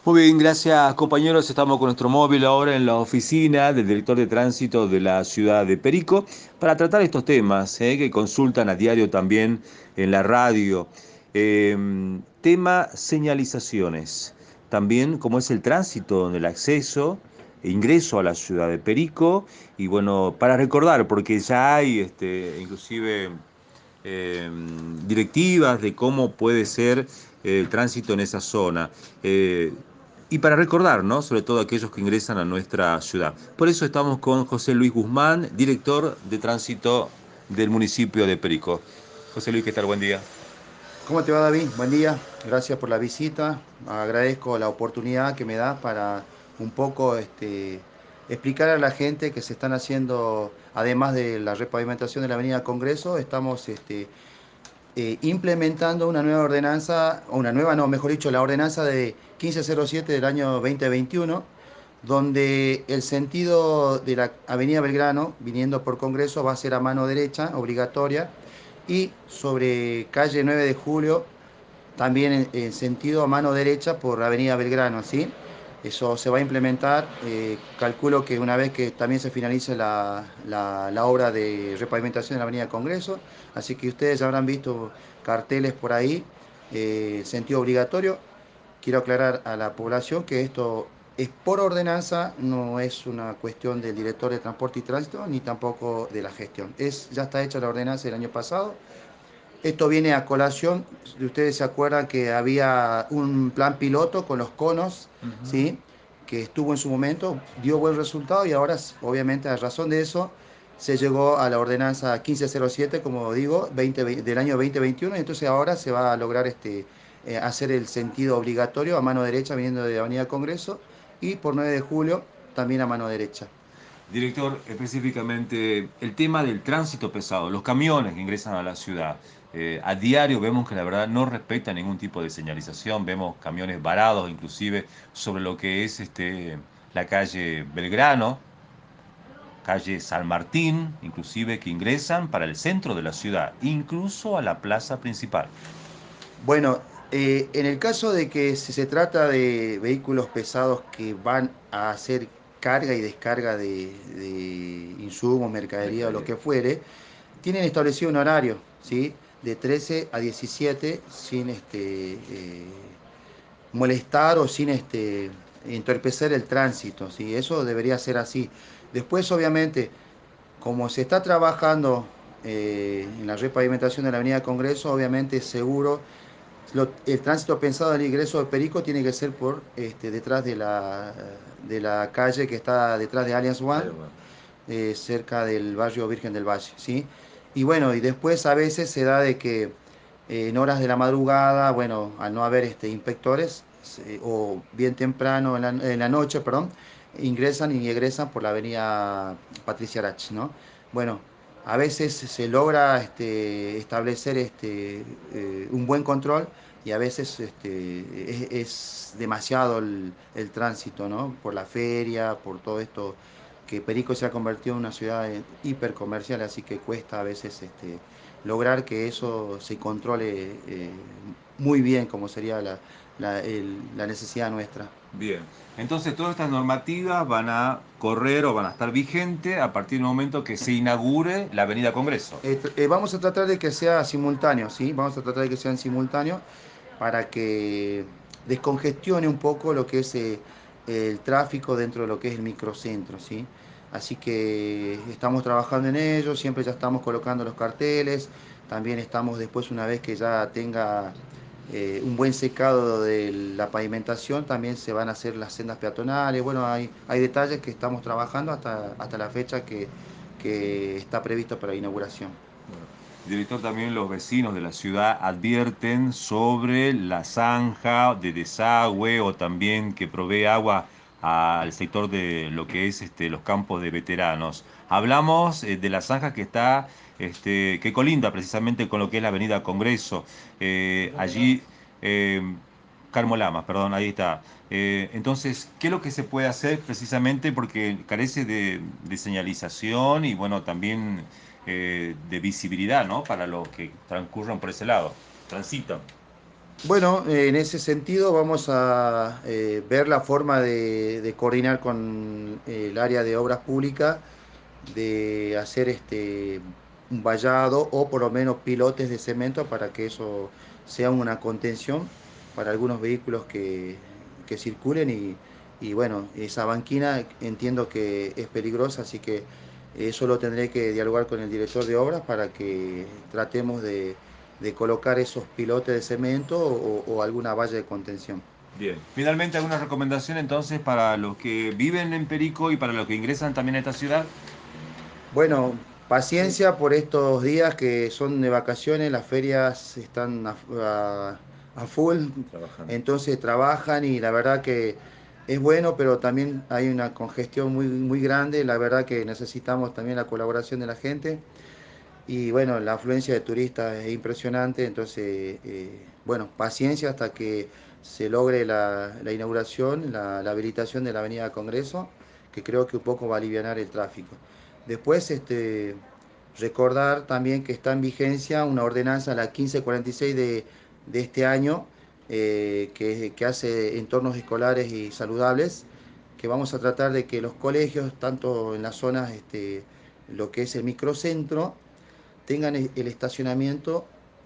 Muy bien, gracias compañeros. Estamos con nuestro móvil ahora en la oficina del director de tránsito de la ciudad de Perico para tratar estos temas que consultan a diario también en la radio. Tema señalizaciones. También cómo es el tránsito, el acceso e ingreso a la ciudad de Perico. Y bueno, para recordar, porque ya hay inclusive eh, directivas de cómo puede ser el tránsito en esa zona. Eh, y para recordar, ¿no? Sobre todo aquellos que ingresan a nuestra ciudad. Por eso estamos con José Luis Guzmán, director de tránsito del municipio de Perico. José Luis, ¿qué tal? Buen día. ¿Cómo te va, David? Buen día. Gracias por la visita. Agradezco la oportunidad que me das para un poco explicar a la gente que se están haciendo, además de la repavimentación de la Avenida Congreso, estamos implementando una nueva ordenanza, o una nueva, no, mejor dicho, la ordenanza de 1507 del año 2021, donde el sentido de la Avenida Belgrano, viniendo por Congreso, va a ser a mano derecha, obligatoria, y sobre calle 9 de Julio también en sentido a mano derecha por Avenida Belgrano, ¿sí? Eso se va a implementar, calculo que una vez que también se finalice la obra de repavimentación de la Avenida Congreso, así que ustedes ya habrán visto carteles por ahí, sentido obligatorio. Quiero aclarar a la población que esto es por ordenanza, no es una cuestión del director de transporte y tránsito, ni tampoco de la gestión. Ya está hecha la ordenanza el año pasado. Esto viene a colación, si ustedes se acuerdan que había un plan piloto con los conos, Ujú. ¿sí? Que estuvo en su momento, dio buen resultado y ahora, obviamente, a razón de eso, se llegó a la ordenanza 1507, como digo, del año 2021, y entonces ahora se va a lograr hacer el sentido obligatorio a mano derecha viniendo de Avenida Congreso y por 9 de julio también a mano derecha. Director, específicamente el tema del tránsito pesado, los camiones que ingresan a la ciudad. A diario vemos que la verdad no respetan ningún tipo de señalización, vemos camiones varados inclusive sobre lo que es la calle Belgrano, calle San Martín, inclusive que ingresan para el centro de la ciudad, incluso a la plaza principal. Bueno, en el caso de que si se trata de vehículos pesados que van a hacer carga y descarga de insumos, mercadería o lo Mercadería. que fuere, tienen establecido un horario, ¿sí? De 13 a 17 sin molestar o sin entorpecer el tránsito, ¿sí? Eso debería ser así. Después, obviamente, como se está trabajando en la repavimentación de la Avenida Congreso, obviamente seguro el tránsito pensado del ingreso de Perico tiene que ser por detrás de la calle que está detrás de Allianz One, Ahí va. cerca del barrio Virgen del Valle, ¿sí? Y bueno, y después a veces se da de que en horas de la madrugada, bueno, al no haber inspectores, o bien temprano en la noche, perdón, ingresan y egresan por la avenida Patricia Arach, ¿no? Bueno, a veces se logra establecer un buen control y a veces es demasiado el tránsito, ¿no? Por la feria, por todo esto, que Perico se ha convertido en una ciudad hipercomercial, así que cuesta a veces lograr que eso se controle muy bien, como sería la necesidad nuestra. Bien, entonces todas estas normativas van a correr o van a estar vigentes a partir del momento que se inaugure la Avenida Congreso. Vamos a tratar de que sea simultáneo, ¿sí? Vamos a tratar de que sean simultáneos para que descongestione un poco lo que es el tráfico dentro de lo que es el microcentro, ¿sí? Así que estamos trabajando en ello, siempre ya estamos colocando los carteles, también estamos después, una vez que ya tenga un buen secado de la pavimentación, también se van a hacer las sendas peatonales, bueno, hay detalles que estamos trabajando hasta la fecha que está previsto para la inauguración. Bueno, director, también los vecinos de la ciudad advierten sobre la zanja de desagüe o también que provee agua al sector de lo que es los campos de veteranos. Hablamos de la zanja que está, que colinda precisamente con lo que es la Avenida Congreso. Allí, Carmo Lamas, perdón, ahí está. Entonces, ¿qué es lo que se puede hacer precisamente porque carece de señalización y bueno, también de visibilidad, ¿no? Para los que transcurran por ese lado, transitan. Bueno, en ese sentido vamos a ver la forma de coordinar con el área de obras públicas, de hacer un vallado o por lo menos pilotes de cemento para que eso sea una contención para algunos vehículos que circulen y bueno, esa banquina entiendo que es peligrosa, así que eso lo tendré que dialogar con el director de obras para que tratemos de colocar esos pilotes de cemento o alguna valla de contención. Bien. Finalmente, ¿alguna recomendación entonces para los que viven en Perico y para los que ingresan también a esta ciudad? Bueno, paciencia por estos días que son de vacaciones, las ferias están a full, Trabajando. entonces trabajan y la verdad que es bueno, pero también hay una congestión muy grande, la verdad que necesitamos también la colaboración de la gente y bueno, la afluencia de turistas es impresionante, entonces bueno, paciencia hasta que se logre la inauguración, la habilitación de la Avenida Congreso, que creo que un poco va a aliviar el tráfico. Después, recordar también que está en vigencia una ordenanza, la 1546 de este año, que hace entornos escolares y saludables, que vamos a tratar de que los colegios, tanto en las zonas, lo que es el microcentro, tengan el estacionamiento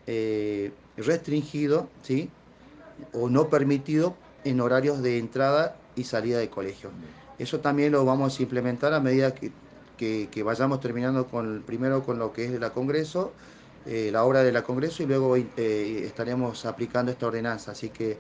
restringido, ¿sí? O no permitido en horarios de entrada y salida de colegio. Eso también lo vamos a implementar a medida que vayamos terminando primero con lo que es la Congreso, la obra de la Congreso y luego estaremos aplicando esta ordenanza. Así que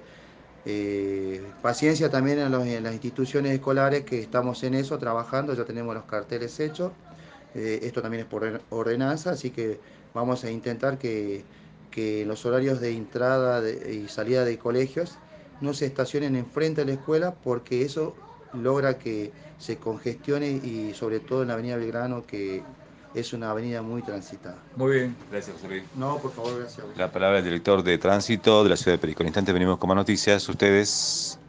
paciencia también en las instituciones escolares que estamos en eso trabajando, ya tenemos los carteles hechos. Esto también es por ordenanza, así que vamos a intentar que los horarios de entrada y salida de colegios no se estacionen enfrente de la escuela porque eso logra que se congestione y sobre todo en la avenida Belgrano, que es una avenida muy transitada. Muy bien. Gracias, José Luis. No, por favor, gracias a La vos. palabra del director de tránsito de la ciudad de Perico. En instante venimos con más noticias. Ustedes.